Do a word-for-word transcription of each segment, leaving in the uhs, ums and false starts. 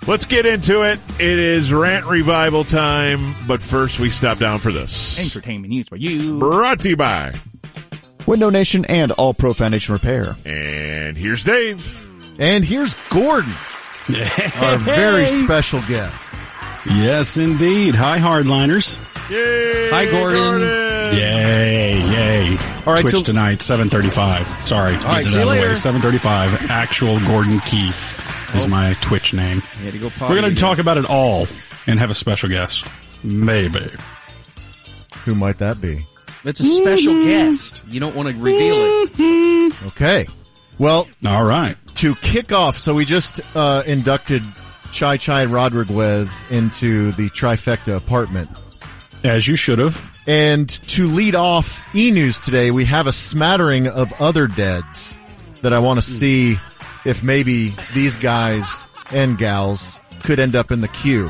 Let's get into it. It is rant revival time, but first we stop down for this. Entertainment news for you. Brought to you by Window Nation and All Pro Foundation Repair. And here's Dave. And here's Gordon, our very special guest. Yes, indeed. Hi, Hardliners. Yay, Hi, Gordon. Gordon. Yay, yay. All right, Twitch so- tonight, seven thirty-five. Sorry. All right, see you later. seven thirty-five. Actual Gordon Keith is my Twitch name. You had to go potty We're going to again. talk about it all and have a special guest. Maybe. Who might that be? It's a special guest. You don't want to reveal it. Okay. Well, All right. to kick off, so we just uh, inducted Chai Chai Rodriguez into the Trifecta apartment. As you should have. And to lead off e-news today, we have a smattering of other deads that I want to see if maybe these guys and gals could end up in the queue.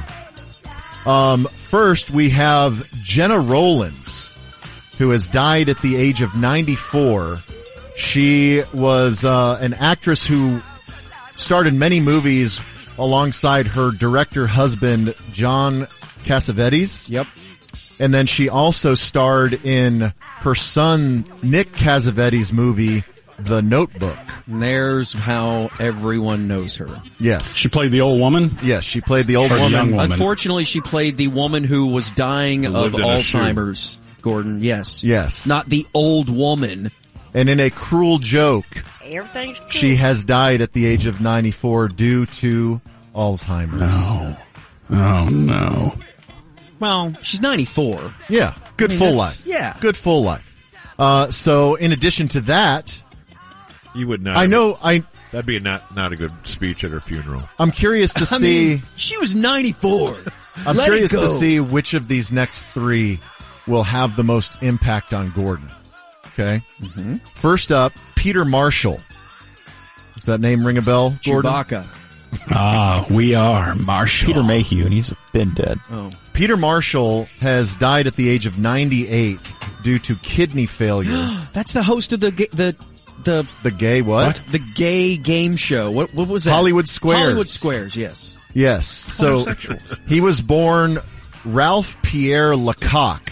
Um, first, we have Jenna Rollins, who has died at the age of ninety-four. She was uh, an actress who starred in many movies alongside her director husband, John Cassavetes. Yep. And then she also starred in her son, Nick Cassavetes' movie, The Notebook. And there's how everyone knows her. Yes. She played the old woman. Yes, she played the old Or the woman. young woman. Unfortunately, she played the woman who was dying of lived in a shoe. Alzheimer's, Gordon. Yes. Yes. Not the old woman. And in a cruel joke, Everything's cool. she has died at the age of ninety-four due to Alzheimer's. Oh. Oh, no. Well, she's ninety-four. Yeah. Good I mean, full that's- life. yeah. Good full life. Uh, so in addition to that, You would not. I know, I, That'd be a not, not a good speech at her funeral. I'm curious to I see, mean, she was ninety-four. I'm Let curious it go. to see which of these next three will have the most impact on Gordon. Okay. Mm-hmm. First up, Peter Marshall. Does that name ring a bell, Gordon? Chewbacca. Ah, we are Marshall. Peter Mayhew, and he's been dead. Oh. Peter Marshall has died at the age of ninety-eight due to kidney failure. That's the host of the ga- the the The gay what? the gay game show. What what was that? Hollywood Squares. Hollywood Squares. Yes. Yes. So he was born Ralph Pierre Lecoq,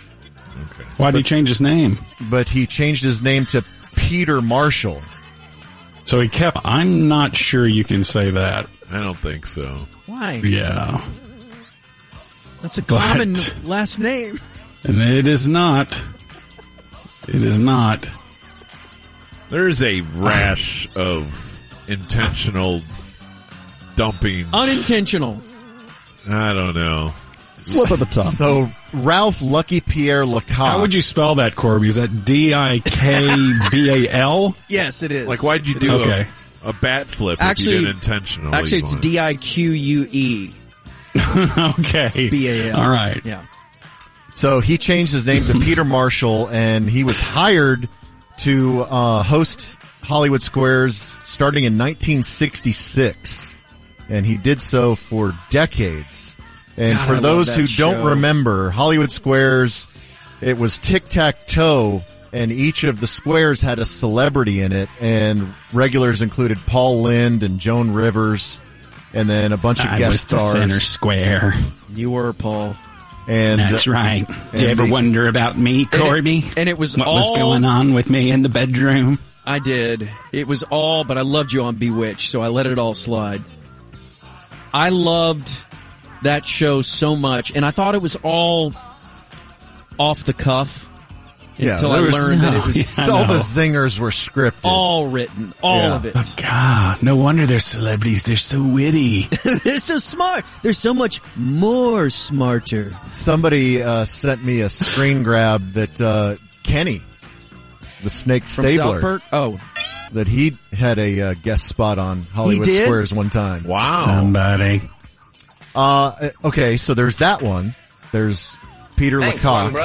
Why did he change his name? but he changed his name to Peter Marshall. So he kept, I'm not sure you can say that. I don't think so. Why? Yeah. That's a But- common last name. And it is not. It is not. There's a rash of intentional dumping. Unintentional. I don't know. Slip of the tongue. So Ralph Lucky Pierre Lecoq. How would you spell that, Corby? Is that D I K B A L? Yes, it is. Like, why'd you do Okay. a, a bat flip Actually- if you did intentionally? Actually, it's want? D I Q U E Okay. B A L. All right. Yeah. So he changed his name to Peter Marshall, and he was hired to uh, host Hollywood Squares starting in nineteen sixty-six, and he did so for decades. And God, I for love those that who show. don't remember, Hollywood Squares, it was tic-tac-toe, and each of the squares had a celebrity in it, and regulars included Paul Lynde and Joan Rivers, and then a bunch of I guest was the center stars. square. You were Paul. And That's uh, right. Did you and ever the- wonder about me, Corby? And it, and it was what all was going on with me in the bedroom? I did. It was all, but I loved you on Bewitched, so I let it all slide. I loved that show so much, and I thought it was all off the cuff yeah, until I there was- learned that it was Yeah, I all the know. zingers were scripted. all written, all Yeah. of it. God, no wonder they're celebrities. They're so witty. They're so smart. They're so much more smarter. Somebody uh, sent me a screen grab that uh, Kenny, the snake From stabler, South Park? Oh, that he had a uh, guest spot on Hollywood He did? Squares one time. Wow. Somebody. Uh, okay, so there's that one. There's Peter Lecoq.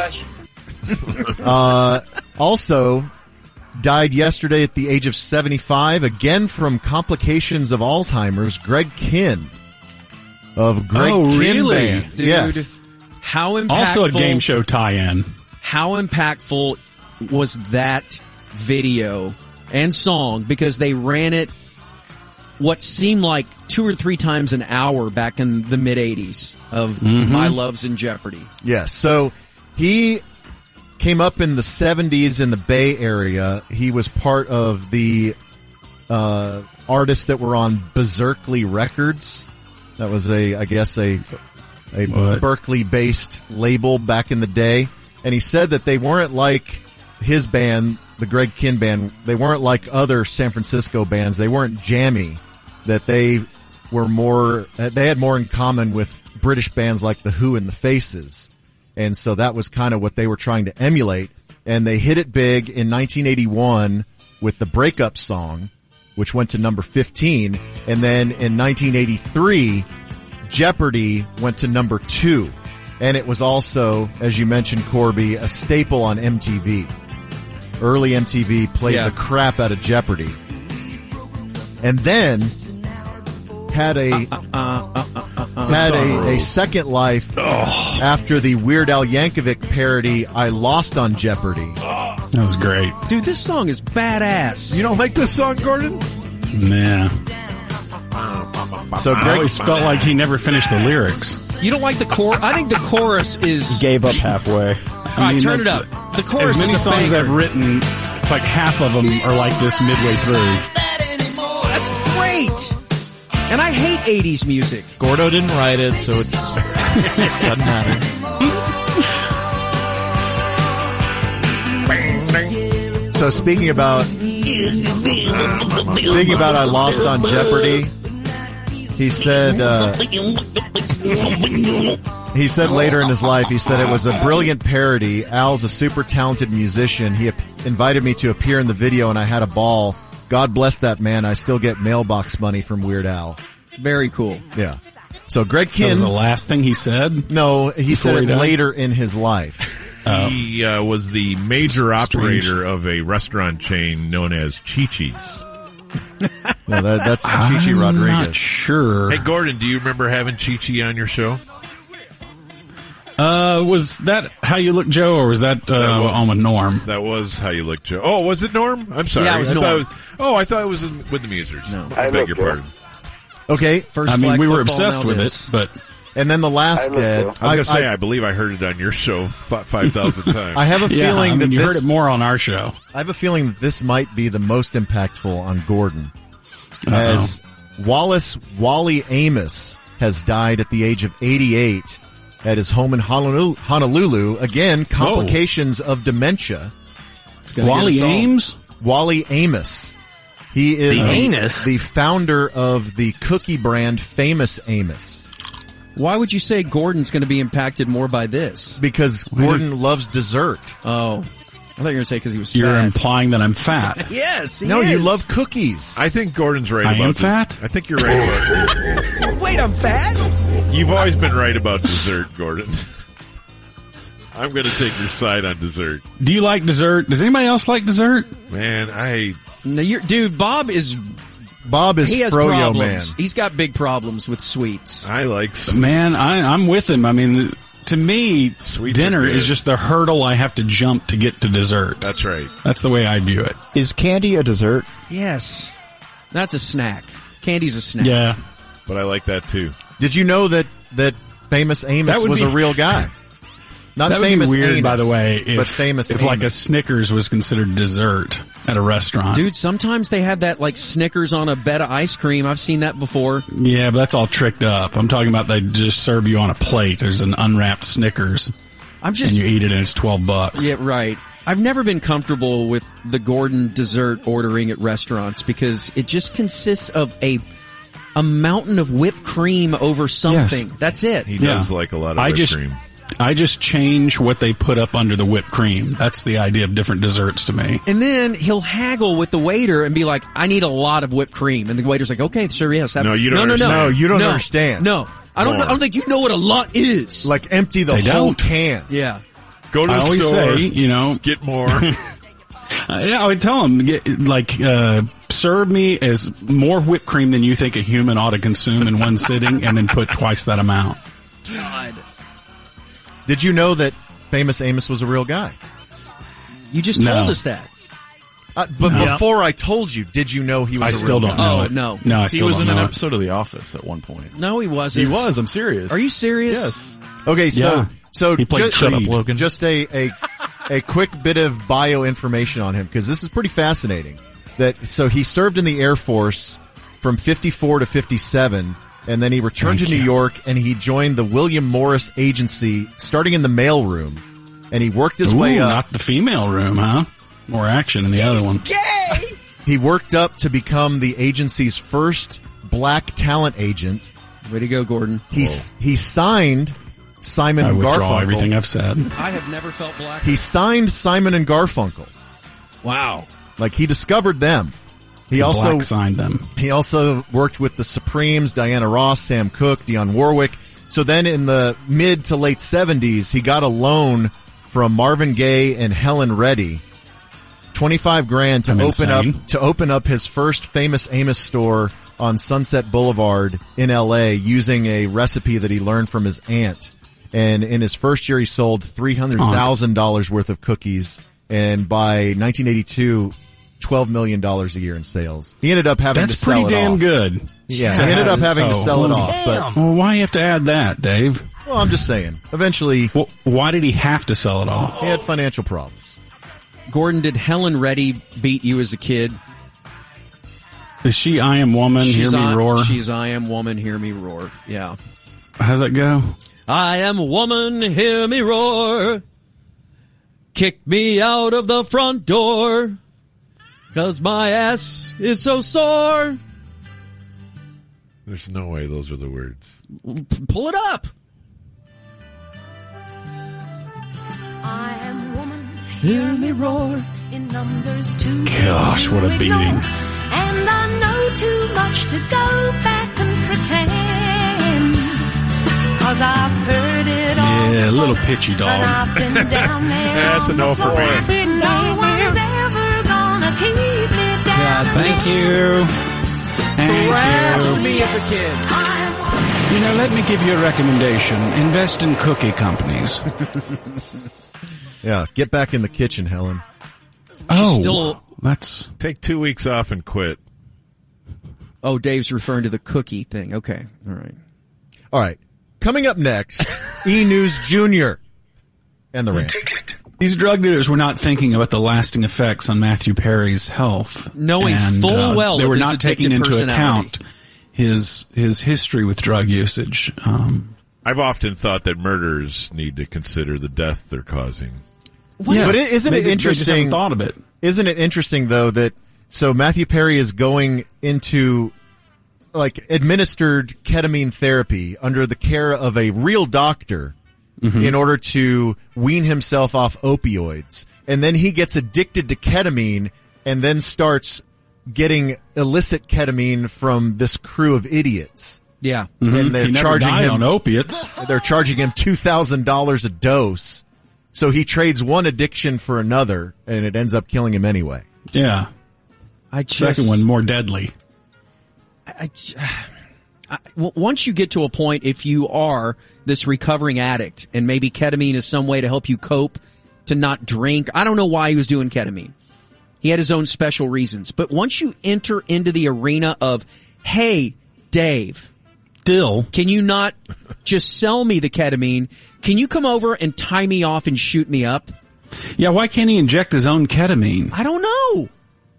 Uh, also died yesterday at the age of seventy-five, again from complications of Alzheimer's. Greg Kinn of Greg Oh, Kinn really? Band. dude. Yes. How impactful. Also a game show tie-in. How impactful was that video and song, because they ran it what seemed like two or three times an hour back in the mid eighties of mm-hmm. My Love's in Jeopardy. Yes. So he came up in the seventies in the Bay Area. He was part of the uh, artists that were on Berserkly Records. That was a, I guess, a a what? Berkeley-based label back in the day. And he said that they weren't like his band, the Greg Kihn Band. They weren't like other San Francisco bands. They weren't jammy. That they were more, they had more in common with British bands like The Who and The Faces. And so that was kind of what they were trying to emulate. And they hit it big in nineteen eighty-one with the Breakup Song, which went to number fifteen. And then in nineteen eighty-three, Jeopardy went to number two. And it was also, as you mentioned, Corby, a staple on M T V. Early M T V played yeah. the crap out of Jeopardy. And then had a uh, uh, uh, uh, uh, had a, a second life oh. after the Weird Al Yankovic parody I Lost on Jeopardy. That was great. Dude, this song is badass. You don't like this song, Gordon? Nah. So Greg I always felt like he never finished the lyrics. You don't like the chorus? I think the chorus is... Gave up halfway. All right, mean, turn it up. The chorus as many is a songs banger. I've written, it's like half of them are like this midway through. That's great. And I hate eighties music. Gordo didn't write it, so it's doesn't matter. So speaking about speaking about I Lost on Jeopardy, he said uh, he said later in his life, he said it was a brilliant parody. Al's a super talented musician. He invited me to appear in the video, and I had a ball. God bless that man. I still get mailbox money from Weird Al. Very cool. Yeah. So Greg That was Kihn. the last thing he said? No, he said he it died? later in his life. Oh. He uh, was the major Strange. operator of a restaurant chain known as Chi-Chi's. No, that, that's Chi-Chi I'm Rodriguez. not sure. Hey, Gordon, do you remember having Chi-Chi on your show? Uh, was that How You Look, Joe, or was that, uh, That was- on with Norm? That was How You Look, Joe. Oh, was it Norm? I'm sorry. Yeah, it was I Norm. Thought it was, oh, I thought it was in, with the Musers. No. I beg your pardon. Okay, First I mean, flag we were football obsessed with nowadays. it, but and then the last I dead. looked I was going to say, I, believe I heard it on your show five thousand times. I have a yeah, feeling I mean, that you this, heard it more on our show. I have a feeling that this might be the most impactful on Gordon, Uh-oh. as Wallace Wally Amos has died at the age of eighty-eight at his home in Honolulu. Honolulu. Again, complications of dementia. It's gonna Wally get us all. Ames? Wally Amos. He is The the, anus? the founder of the cookie brand Famous Amos. Why would you say Gordon's going to be impacted more by this? Because Gordon loves dessert. Oh, I thought you were going to say because he was You're fat. implying that I'm fat. Yes, he No, you is. love cookies. I think Gordon's right I about am this. fat? I think you're right about Wait, I'm fat? You've always been right about dessert, Gordon. I'm going to take your side on dessert. Do you like dessert? Does anybody else like dessert? Man, I... No, you're, dude, Bob is Bob is he has Froyo man. problems. He's got big problems with sweets. I like sweets. Man, I, I'm with him. I mean, to me, Sweets are dinner good. is just the hurdle I have to jump to get to dessert. That's right. That's the way I view it. Is candy a dessert? Yes, that's a snack. Candy's a snack. Yeah. But I like that too. Did you know that, that Famous Amos That would was be- a real guy? Not That would famous be weird, anus, by the way, if, but famous if like a Amos. Snickers was considered dessert at a restaurant. Dude, sometimes they have that like Snickers on a bed of ice cream. I've seen that before. Yeah, but that's all tricked up. I'm talking about they just serve you on a plate. There's an unwrapped Snickers, I'm just and you eat it, and it's twelve bucks. yeah, right. I've never been comfortable with the Gordon dessert ordering at restaurants because it just consists of a a mountain of whipped cream over something. Yes. That's it. He Yeah. does like a lot of I whipped just, cream. I just change what they put up under the whipped cream. That's the idea of different desserts to me. And then he'll haggle with the waiter and be like, I need a lot of whipped cream. And the waiter's like, okay, sure, yes. Have No, you don't no, no, no, understand. No, you don't no, understand. No. I don't, More. I don't think you know what a lot is. Like empty the They whole don't. can. yeah. Go to I the always store, say, you know, get more. Uh, yeah, I would tell them, get, like, uh, serve me as more whipped cream than you think a human ought to consume in one sitting, and then put twice that amount. God. Did you know that Famous Amos was a real guy? You just told No. us that. Uh, but Yeah. before I told you, did you know he was I a still real don't guy? know Oh, it. no. No, I He still was don't in an know it. episode of The Office at one point. No, he wasn't. He was. I'm serious. Are you serious? Yes. Okay, so Yeah. so He played ju- Shut up, Creed. Logan. just a, a a quick bit of bio information on him, because this is pretty fascinating. That so he served in the Air Force from fifty-four to fifty-seven, and then he returned Thank to New you. York and he joined the William Morris Agency, starting in the mailroom, and he worked his Ooh, way up. not the female room, huh? More action in the other one. He worked up to become the agency's first black talent agent. Way to go, Gordon. He he signed Simon I and withdraw Garfunkel. everything I've said. I have never felt black. He signed Simon and Garfunkel. Wow. Like, he discovered them. He also Black signed them. he also worked with the Supremes, Diana Ross, Sam Cooke, Dionne Warwick. So then in the mid to late seventies, he got a loan from Marvin Gaye and Helen Reddy, twenty-five grand to I'm open insane. up to open up his first Famous Amos store on Sunset Boulevard in L A using a recipe that he learned from his aunt. And in his first year, he sold three hundred thousand dollars worth of cookies. And by nineteen eighty-two, twelve million dollars a year in sales. He ended up having That's to sell pretty it damn off. good. Yeah, To he ended have- up having to oh, sell it well, off. But, Well, why you have to add that, Dave? well, I'm just saying, eventually Well, why did he have to sell it off? he had financial problems. Gordon, did Helen Reddy beat you as a kid? Is she I Am Woman, she's Hear Me I, Roar? She's I Am Woman, Hear Me Roar. Yeah. How's that go? I am woman, hear me roar. Kick me out of the front door. 'Cause my ass is so sore. There's no way those are the words. P- pull it up. I am woman, Hear me roar. in numbers too Gosh, to what a ignore. beating. And I know too much to go back and pretend. 'Cause I've heard it all. Yeah, a little before, pitchy and dog. I've been down there. That's on a no the for floor. me. No one's ever gonna keep me down. God, thank you. Thank Thrashed you. me as a kid. I You know, let me give you a recommendation. Invest in cookie companies. Yeah, get back in the kitchen, Helen. Oh, still- that's... Take two weeks off and quit. Oh, Dave's referring to the cookie thing. Okay. All right. All right. Coming up next, E! News Junior and the rant. These drug dealers were not thinking about the lasting effects on Matthew Perry's health. Knowing and, full uh, well they of were his not taking addictive into personality. account his his history with drug usage. Um, I've often thought that murderers need to consider the death they're causing. yes, But it- isn't it maybe they just interesting- haven't thought of it. Isn't it interesting, though, that so Matthew Perry is going into like administered ketamine therapy under the care of a real doctor Mm-hmm. in order to wean himself off opioids. And then he gets addicted to ketamine and then starts getting illicit ketamine from this crew of idiots. Yeah. And they're he never charging died him on opiates. they're charging him two thousand dollars a dose. So he trades one addiction for another and it ends up killing him anyway. Yeah, I just, second one more deadly. I, j- I- w- once you get to a point, if you are this recovering addict and maybe ketamine is some way to help you cope, to not drink. I don't know why he was doing ketamine. He had his own special reasons. But once you enter into the arena of, hey, Dave, Still, can you not just sell me the ketamine? Can you come over and tie me off and shoot me up? yeah. Why can't he inject his own ketamine? I don't know.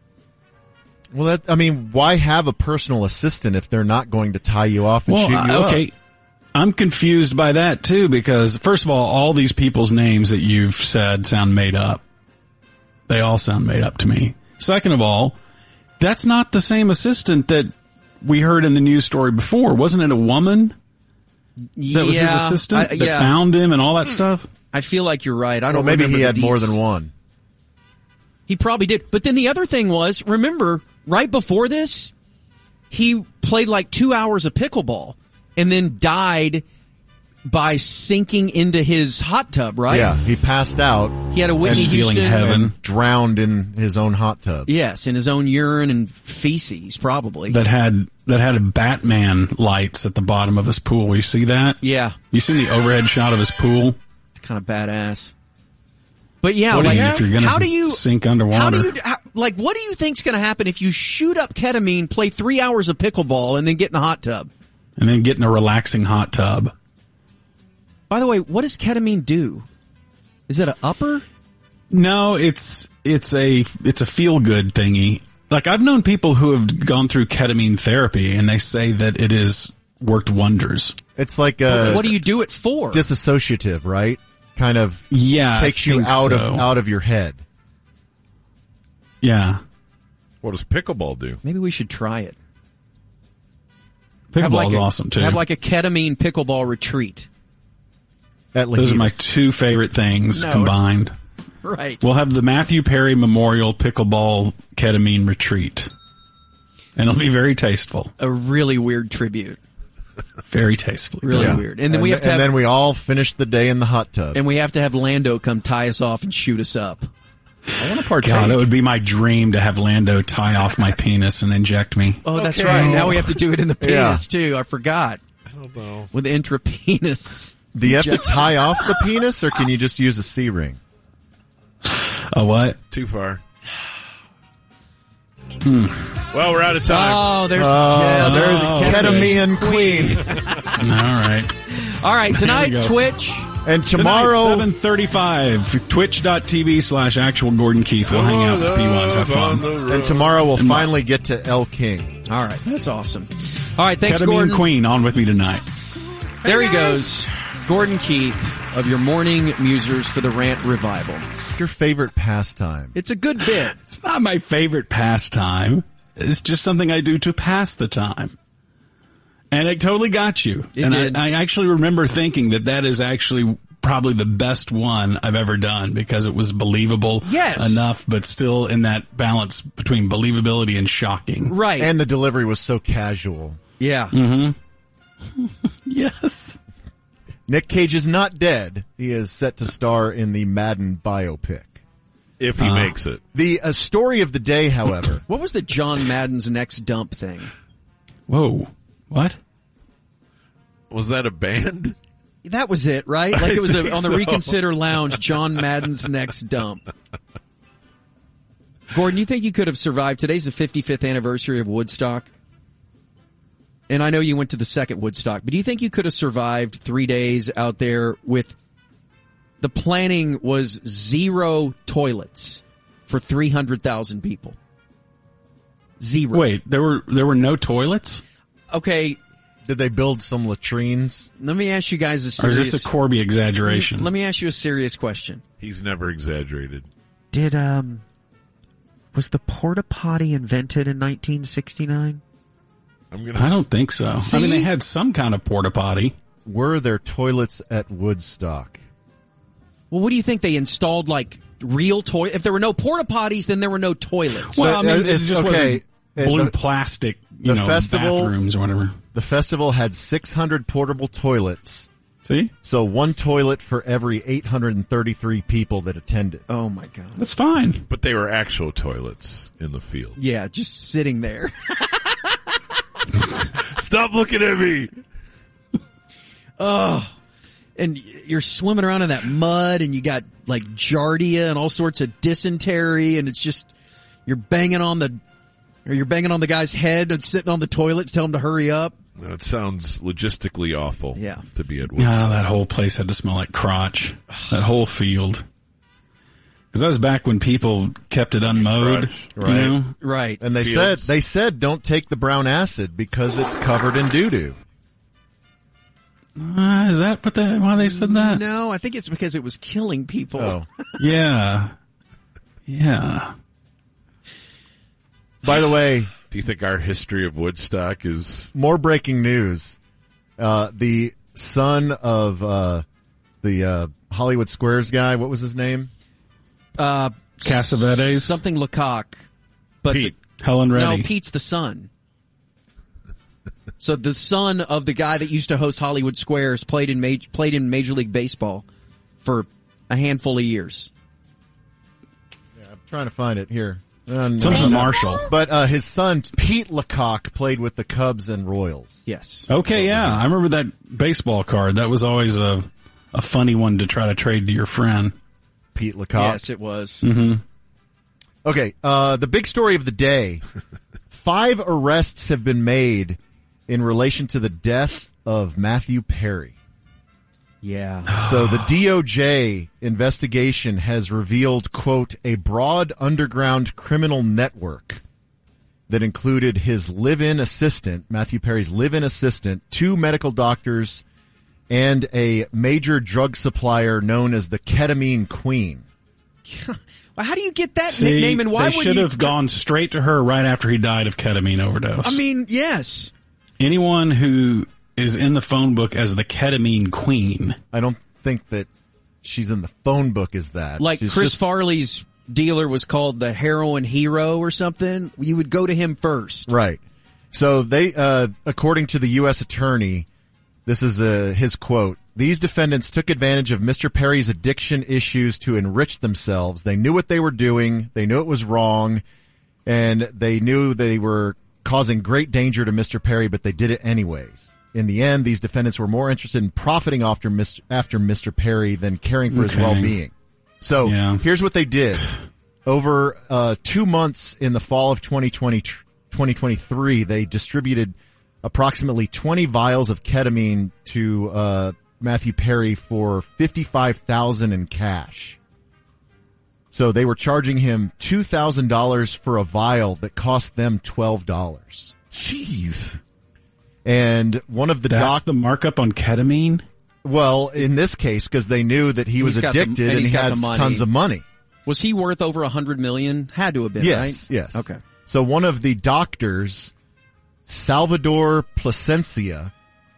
Well, that, I mean, why have a personal assistant if they're not going to tie you off and Well, shoot you uh, okay. up? I'm confused by that too because first of all, all these people's names that you've said sound made up. They all sound made up to me. Second of all, that's not the same assistant that we heard in the news story before. Wasn't it a woman that was his Yeah, assistant I- that yeah. found him and all that stuff? I feel like you're right. I don't Well, maybe remember he the had more deets. than one. He probably did. But then the other thing was, remember, right before this, he played like two hours of pickleball and then died by sinking into his hot tub, right? Yeah, he passed out He had a Whitney And feeling Houston. heaven. and drowned in his own hot tub. Yes, in his own urine and feces, probably. That had that had a Batman lights at the bottom of his pool. You see that? yeah, You seen the overhead shot of his pool? it's kind of badass. But yeah, What do like, you- if you're gonna how do you sink underwater? How do you? How, Like, what do you think's going to happen if you shoot up ketamine, play three hours of pickleball, and then get in the hot tub? And then get in a relaxing hot tub. By the way, what does ketamine do? Is it an upper? No, it's it's a it's a feel good thingy. Like, I've known people who have gone through ketamine therapy, and they say that it has worked wonders. It's like a What do you do it for? disassociative, right? Kind of Yeah, I takes you think out so. of out of your head. Yeah. What does pickleball do? Maybe we should try it. Have Pickleball's like a, awesome, too. Have like a ketamine pickleball retreat. At Those are my Lahitas. two favorite things No. combined. Right. We'll have the Matthew Perry Memorial Pickleball Ketamine Retreat. And it'll be very tasteful. A really weird tribute. Very tasteful. Really Yeah. weird. And then we have to and have, then we all finish the day in the hot tub. and we have to have Lando come tie us off and shoot us up. I want to partake. God, that would be my dream to have Lando tie off my penis and inject me. Oh, that's Okay. right. Now we have to do it in the penis Yeah. too. I forgot. I don't know. With intrapenis. Do you have to tie off the penis, or can you just use a C ring? A what? Too far. Well, we're out of time. Oh, there's Oh, yeah, there's Oh, ketamine queen. All right. All right, There we tonight go. Twitch. And Tomorrow, tomorrow, seven thirty-five, twitch.tv slash actual Gordon Keith. We'll hang out with the P ones, have fun. and tomorrow we'll finally get to El King. All right, that's awesome. All right, thanks, Ketamine Gordon. Queen on with me tonight. There he goes, Gordon Keith of your morning musers for the Rant Revival. Your favorite pastime? It's a good bit. It's not my favorite pastime. It's just something I do to pass the time. And it totally got you. It and did. I, I actually remember thinking that that is actually probably the best one I've ever done because it was believable Yes. enough, but still in that balance between believability and shocking. Right. And the delivery was so casual. yeah. Yes. Nick Cage is not dead. He is set to star in the Madden biopic. If he Uh. makes it. The uh, story of the day, however, What was the John Madden's next dump thing? Whoa. What? Was that a band? That was it, right? Like it was a, think on the so. Reconsider Lounge, John Madden's next dump. Gordon, you think you could have survived? Today's the fifty-fifth anniversary of Woodstock. And I know you went to the second Woodstock, but do you think you could have survived three days out there with the planning was zero toilets for three hundred thousand people? Zero. Wait, there were there were no toilets? Okay, did they build some latrines? let me ask you guys a Or serious... is this a Corby exaggeration? Let me ask you a serious question. He's never exaggerated. Did, um... was the porta potty invented in nineteen sixty-nine? I'm gonna. I don't think so. I mean, See? they had some kind of porta potty. Were there toilets at Woodstock? Well, what do you think? They installed, like, real toilet? If there were no porta potties, then there were no toilets. Well, I mean, uh, it it's- just okay. wasn't blue The- plastic, you the know, festival- bathrooms or whatever. The festival had six hundred portable toilets, See? so one toilet for every eight hundred thirty-three people that attended. Oh, my God. That's fine. But they were actual toilets in the field. Yeah, just sitting there. Stop looking at me. And you're swimming around in that mud, and you got, like, giardia and all sorts of dysentery, and it's just, you're banging on the, or you're banging on the guy's head and sitting on the toilet to tell him to hurry up. That sounds logistically awful. Yeah. To be at Ah, Woodstock. that whole place had to smell like crotch. That whole field. Because that was back when people kept it unmowed. Crotch, you right. know? Right. And they Fields. said they said don't take the brown acid because it's covered in doo doo. Uh, is that what the, why they said that? No, I think it's because it was killing people. Oh. Yeah. Yeah. By the way, Do you think our history of Woodstock is? more breaking news. Uh, the son of uh, the uh, Hollywood Squares guy, what was his name? Uh, Cassavetes? Something Lecoq. But Pete. Helen the, Reddy. no, Pete's the son. So the son of the guy that used to host Hollywood Squares played in major, played in Major League Baseball for a handful of years. Yeah, I'm trying to find it here. Uh, no. Something Marshall. But uh, his son, Pete Lecoq, played with the Cubs and Royals. Yes. Okay, yeah. I remember that baseball card. That was always a, a funny one to try to trade to your friend. Pete Lecoq. Yes, it was. Mm-hmm. Okay, uh, the big story of the day. Five arrests have been made in relation to the death of Matthew Perry. Yeah. So the D O J investigation has revealed, quote, a broad underground criminal network that included his live-in assistant, Matthew Perry's live-in assistant, two medical doctors, and a major drug supplier known as the Ketamine Queen. Well, how do you get that See, nickname, and why they would should you have gone straight to her right after he died of ketamine overdose. I mean, yes. Anyone who is in the phone book as the Ketamine Queen. I don't think that she's in the phone book as that. Like She's Chris just- Farley's dealer was called the Heroin Hero or something. You would go to him first. Right. So they, uh, according to the U S attorney, this is uh, his quote, these defendants took advantage of Mister Perry's addiction issues to enrich themselves. They knew what they were doing. They knew it was wrong. And they knew they were causing great danger to Mister Perry, but they did it anyways. In the end, these defendants were more interested in profiting after Mister after Mister Perry than caring for his Okay. well-being. So Yeah. here's what they did. Over uh, two months in the fall of twenty twenty, twenty twenty-three, they distributed approximately twenty vials of ketamine to uh, Matthew Perry for fifty-five thousand dollars in cash. So they were charging him two thousand dollars for a vial that cost them twelve dollars. Jeez. And one of the That's doc, the markup on ketamine? well, in this case, because they knew that he was He's got the- addicted and and, he's he got had the money. tons of money. Was he worth over a hundred million? Had to have been, Yes, right? yes. Okay. So one of the doctors, Salvador Plasencia,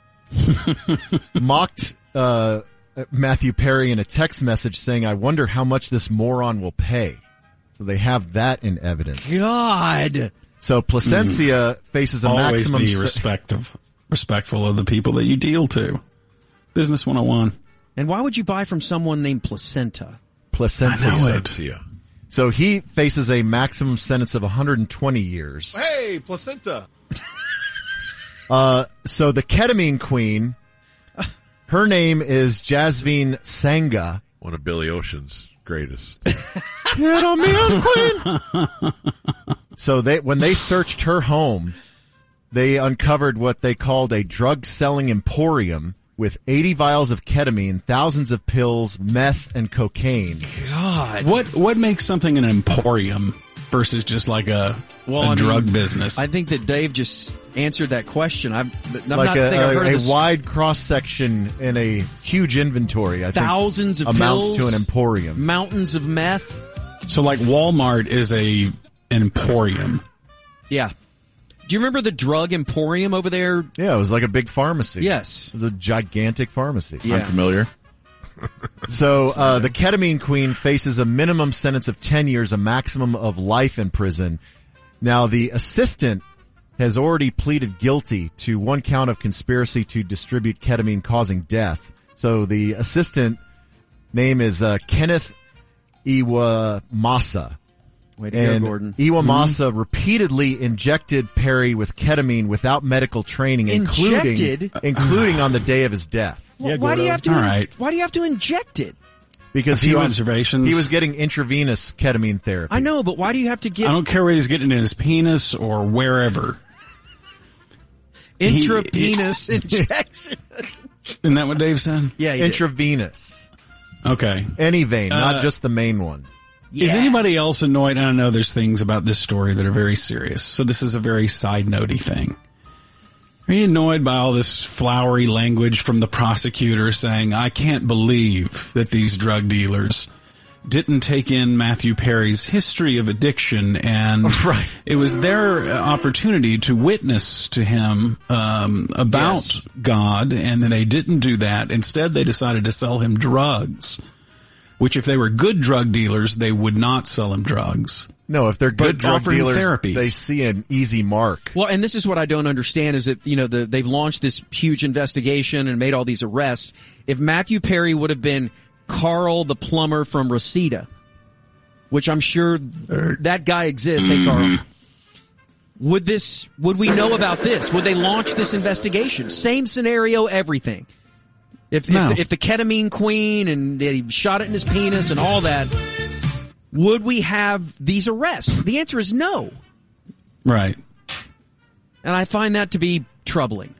mocked uh, Matthew Perry in a text message saying, I wonder how much this moron will pay. So they have that in evidence. God. So Plasencia faces a Always maximum... be se- respectful, respectful of the people that you deal to. Business one oh one. And why would you buy from someone named Placenta? Plasencia. I know it. Placencia. So he faces a maximum sentence of one hundred twenty years. Hey, placenta. Uh, so the Ketamine Queen, her name is Jasmine Sangha. One of Billy Ocean's greatest. Ketamine Queen. So they, when they searched her home, they uncovered what they called a drug selling emporium with eighty vials of ketamine, thousands of pills, meth, and cocaine. God. What what makes something an emporium versus just like a, Well, a I mean, drug business? I think that Dave just answered that question. I've, I'm Like not a, think I've heard a, of a this. wide cross section in a huge inventory. I Thousands think of amounts pills, to an emporium. mountains of meth. so like Walmart is a an emporium. Yeah. Do you remember the drug emporium over there? Yeah, it was like a big pharmacy. Yes. It was a gigantic pharmacy. Yeah. I'm familiar. So uh, the Ketamine Queen faces a minimum sentence of ten years, a maximum of life in prison. Now, the assistant has already pleaded guilty to one count of conspiracy to distribute ketamine causing death. So the assistant name is uh, Kenneth Iwamasa. Way to And go, Gordon. Iwamasa repeatedly injected Perry with ketamine without medical training, including Injected? including on the day of his death. Well, Yeah, why do you Gordo. have to? All right. Why do you have to inject it? Because A he few was observations. he was getting intravenous ketamine therapy. I know, but why do you have to get I don't care whether he's getting it in his penis or wherever. intravenous injection? Isn't that what Dave said? Yeah, he did. Intravenous, Okay. any vein, Uh, not just the main one. Is Yeah. anybody else annoyed? And I know there's things about this story that are very serious. So this is a very side notey thing. Are you annoyed by all this flowery language from the prosecutor saying, I can't believe that these drug dealers didn't take in Matthew Perry's history of addiction, and Right. it was their opportunity to witness to him um, about Yes. God, and then they didn't do that. Instead, they decided to sell him drugs, which if they were good drug dealers, they would not sell him drugs. No, if they're good But drug offering dealers, therapy. they see an easy mark. Well, and this is what I don't understand is that, you know, the, they've launched this huge investigation and made all these arrests. If Matthew Perry would have been Carl the plumber from Reseda, which I'm sure that guy exists. Hey, Carl. Would this, would we know about this? Would they launch this investigation? Same scenario, everything. If, No. if, the, if the ketamine queen and they shot it in his penis and all that, would we have these arrests? The answer is no. Right. And I find that to be troubling.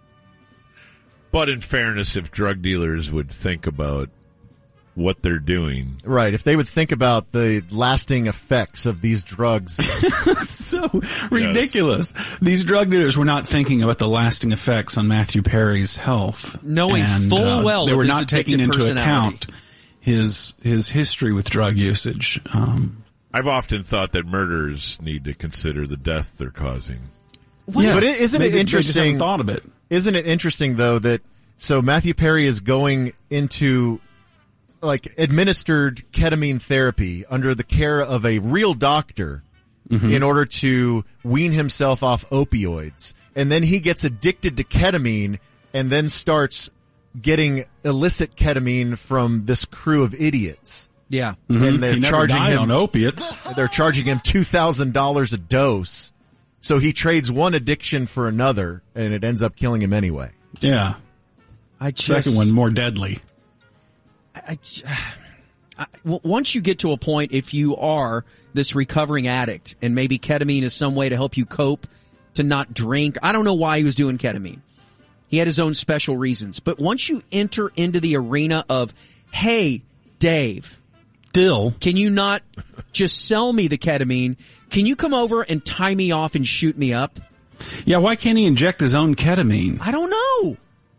But in fairness, if drug dealers would think about what they're doing. Right. If they would think about the lasting effects of these drugs. So ridiculous. Yes. These drug dealers were not thinking about the lasting effects on Matthew Perry's health. Knowing and, full uh, well they were of his not taking into account his his history with drug usage. Um, I've often thought that murderers need to consider the death they're causing. Yes. But isn't Maybe it interesting? They just haven't thought of it. Isn't it interesting though that so Matthew Perry is going into like administered ketamine therapy under the care of a real doctor mm-hmm. in order to wean himself off opioids. And then he gets addicted to ketamine and then starts getting illicit ketamine from this crew of idiots. Yeah. Mm-hmm. And they're he never charging died him on opiates. They're charging him two thousand dollars a dose. So he trades one addiction for another and it ends up killing him anyway. Yeah. I just, Second one more deadly. I, I, once you get to a point, if you are this recovering addict and maybe ketamine is some way to help you cope, to not drink. I don't know why he was doing ketamine. He had his own special reasons. But once you enter into the arena of, hey, Dave, Dill, can you not just sell me the ketamine? Can you come over and tie me off and shoot me up? Yeah, why can't he inject his own ketamine? I don't know.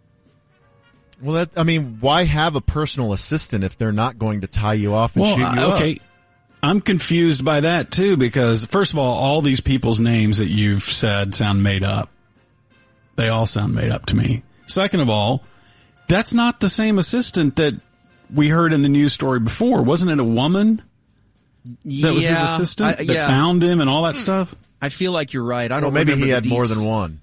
Well, that, I mean, why have a personal assistant if they're not going to tie you off and well, shoot you uh, okay. up? I'm confused by that, too, because, first of all, all these people's names that you've said sound made up. They all sound made up to me. Second of all, that's not the same assistant that we heard in the news story before. Wasn't it a woman that was his Yeah, assistant I- that yeah. found him and all that stuff? I feel like you're right. I Well, don't maybe remember he the had more deets. than one.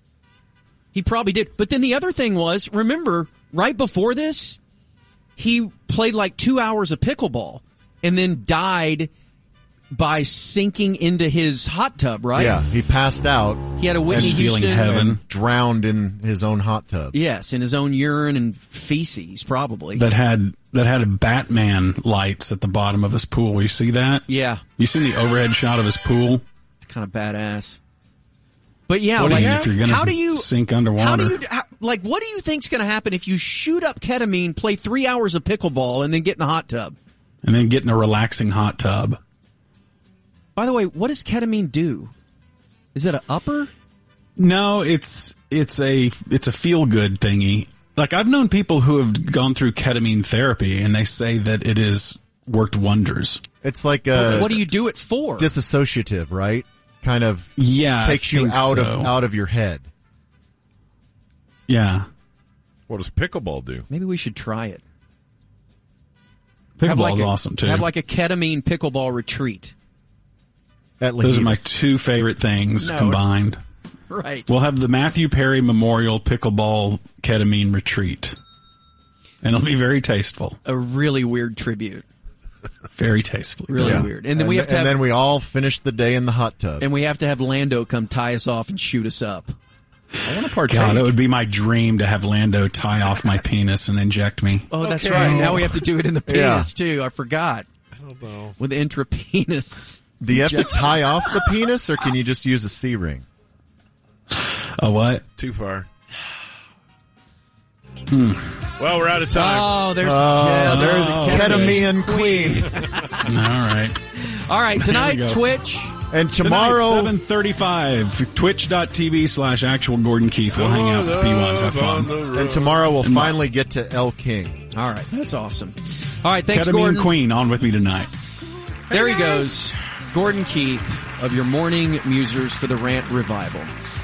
He probably did. But then the other thing was, remember, right before this, he played like two hours of pickleball and then died by sinking into his hot tub, right? Yeah, he passed out. He had a Whitney And feeling Houston. heaven. And drowned in his own hot tub. Yes, in his own urine and feces, probably. That had that had Batman lights at the bottom of his pool. You see that? Yeah, You seen the overhead shot of his pool? it's kind of badass. But yeah, What do like, you- if you're gonna how do you sink underwater? How do you how, like? What do you think's going to happen if you shoot up ketamine, play three hours of pickleball, and then get in the hot tub? And then get in a relaxing hot tub. By the way, what does ketamine do? Is it an upper? No, it's it's a it's a feel good thingy. Like I've known people who have gone through ketamine therapy, and they say that it has worked wonders. It's like a What do you do it for? disassociative, right? Kind of Yeah, I takes you think out so. of out of your head. Yeah, What does pickleball do? Maybe we should try it. Have pickleball like is a- awesome too. Have like a ketamine pickleball retreat. At Those are my Lahidas. two favorite things No. combined. Right. We'll have the Matthew Perry Memorial Pickleball Ketamine Retreat, and it'll be very tasteful. A really weird tribute. Very tasteful. Really Yeah. weird. And then we have to and have, then we all finish the day in the hot tub. and we have to have Lando come tie us off and shoot us up. I want to partake. God, that would be my dream to have Lando tie off my penis and inject me. Oh, that's Okay. right. Now we have to do it in the Yeah. penis too. I forgot. I don't know. With intrapenis. Do you have to tie off the penis, or can you just use a C ring? A what? Too far. Well, we're out of time. Oh, there's Oh, Kev- there's oh, ketamine queen. All right. All right, tonight go. Twitch. And Tomorrow, tomorrow, seven thirty-five, twitch.tv slash actual Gordon Keith. We'll hang out with the P ones, have fun. and tomorrow we'll finally get to El King. All right, that's awesome. All right, thanks, Ketamine Gordon. Queen on with me tonight. There he goes, Gordon Keith of your morning musers for the Rant Revival.